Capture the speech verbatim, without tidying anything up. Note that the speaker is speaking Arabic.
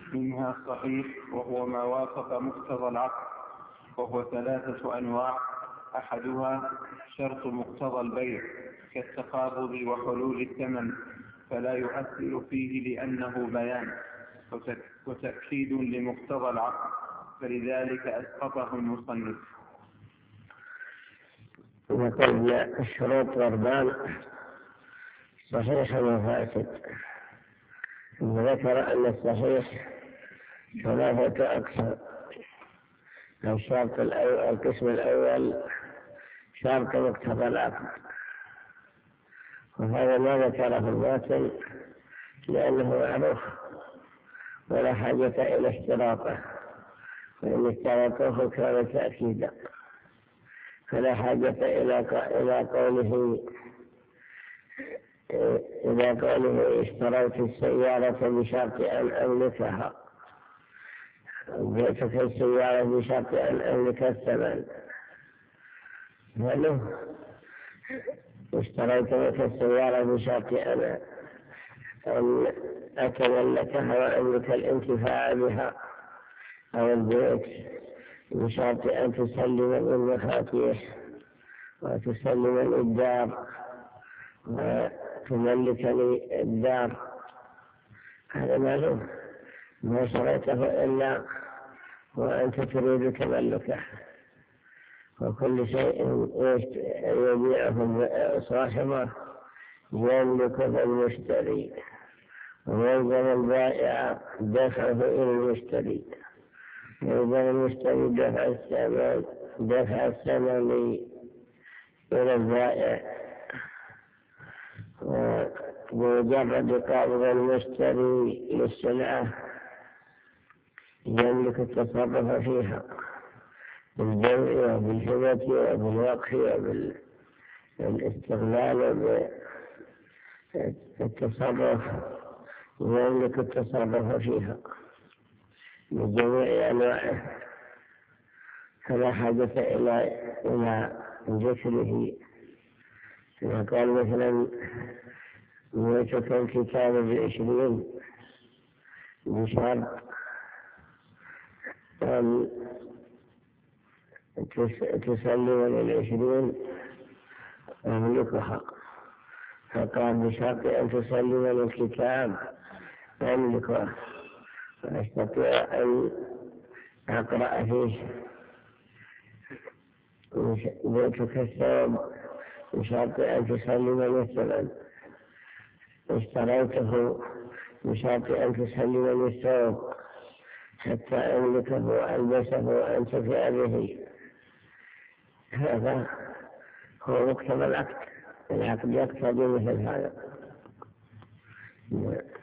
منها الصحيح وهو ما وافق مقتضى العقد، وهو ثلاثة أنواع: أحدها شرط مقتضى البيع كالتقابض وحلول الثمن، فلا يؤثر فيه لأنه بيان وتأكيد لمقتضى العقد، فلذلك أسقطه المصنف. وقد الشروط ضربان: صحيح وفاسد. ذكر أن الصحيح ثلاثة أقسام. الشرط الأول القسم الأول شرط مقتضى العقد، وهذا ما ذكره الباطل لأنه معروف ولا حاجة إلى اشتراطه، وإن اشتراطه كان تأكيدا، فلا حاجة إلى إلى قوله إلى قوله اشتريت السيارة بشرط أن أملكها، بعتك السيارة بشرط أن أملك الثمن، فله اشتريت لك السيارة بشرط أن أن أتملكها وأملك الانتفاع بها، أو البيت بشرط أن تسلم المفاتيح وتسلم الدار وتملك لي الدار. هذا معلوم، ما شريته إلا وأنت تريد تملكه، وكل شيء يبيعه صاحبه يملك المشتري، ويلزم البائع دفعه إلى المشتري، يلزم المشتري دفع الثمن دفع الثمن إلى البائع. وبمجرد قبض المشتري للسلعة يملك التصرف فيها بالبيع وبالهبة وبالوقف وبالاستغلال وبالتصرف، يملك التصرف فيها بجميع أنواعه، فلا حاجة إلى إلى ذكره. قال مثلا: بعتك الكتاب بعشرين بشرط أن تسلم للعشرين أملكها، فقال: بشرط أن تسلم للكتاب أملكه وأستطيع أن أقرأ فيه. بعتك الثوب بشرط أن تسلم مثلا، اشتريته بشرط أن تسلم الثوب حتى أملكه وألبسه وأنتفع به. هذا هو مقتضى العقد، العقد يقتضي مثل هذا.